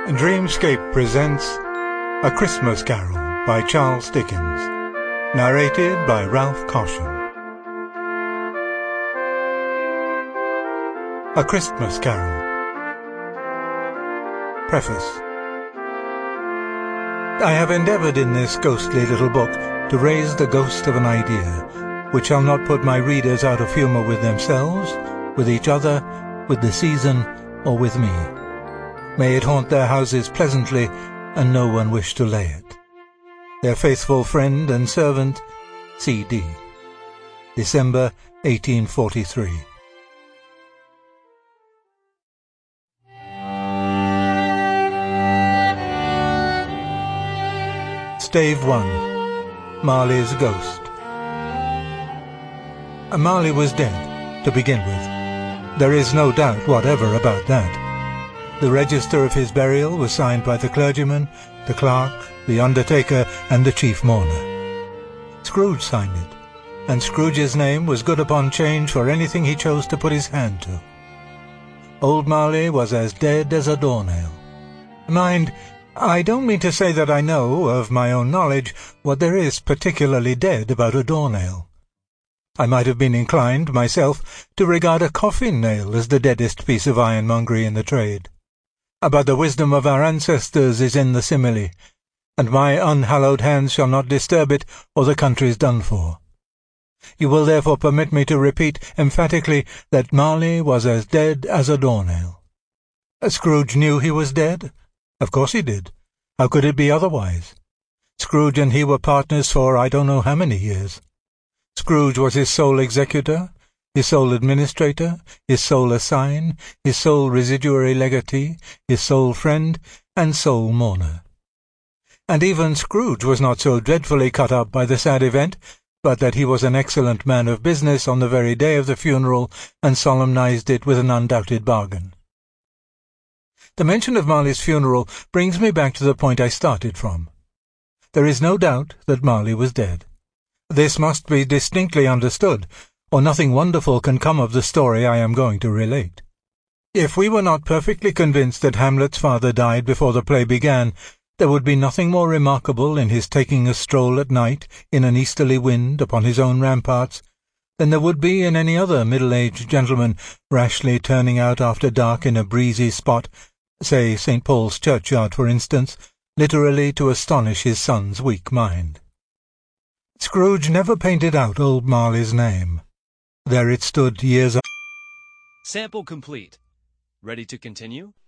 Dreamscape presents A Christmas Carol by Charles Dickens, narrated by Ralph Caution. A Christmas Carol. Preface. I have endeavoured in this ghostly little book to raise the ghost of an idea, which shall not put my readers out of humour with themselves, with each other, with the season, or with me. May it haunt their houses pleasantly, and no one wish to lay it. Their faithful friend and servant, C.D. December 1843. Stave 1. Marley's Ghost. Marley was dead, to begin with. There is no doubt whatever about that. The register of his burial was signed by the clergyman, the clerk, the undertaker, and the chief mourner. Scrooge signed it, and Scrooge's name was good upon change for anything he chose to put his hand to. Old Marley was as dead as a doornail. Mind, I don't mean to say that I know, of my own knowledge, what there is particularly dead about a doornail. I might have been inclined, myself, to regard a coffin-nail as the deadest piece of ironmongery in the trade. But the wisdom of our ancestors is in the simile, and my unhallowed hands shall not disturb it, or the country's done for. You will therefore permit me to repeat emphatically that Marley was as dead as a doornail. Scrooge knew he was dead? Of course he did. How could it be otherwise? Scrooge and he were partners for I don't know how many years. Scrooge was his sole executor, his sole administrator, his sole assign, his sole residuary legatee, his sole friend, and sole mourner. And even Scrooge was not so dreadfully cut up by the sad event, but that he was an excellent man of business on the very day of the funeral, and solemnized it with an undoubted bargain. The mention of Marley's funeral brings me back to the point I started from. There is no doubt that Marley was dead. This must be distinctly understood, or nothing wonderful can come of the story I am going to relate. If we were not perfectly convinced that Hamlet's father died before the play began, there would be nothing more remarkable in his taking a stroll at night in an easterly wind upon his own ramparts than there would be in any other middle-aged gentleman rashly turning out after dark in a breezy spot, say St. Paul's churchyard, for instance, literally to astonish his son's weak mind. Scrooge never painted out old Marley's name. There it stood years. Sample complete. Ready to continue?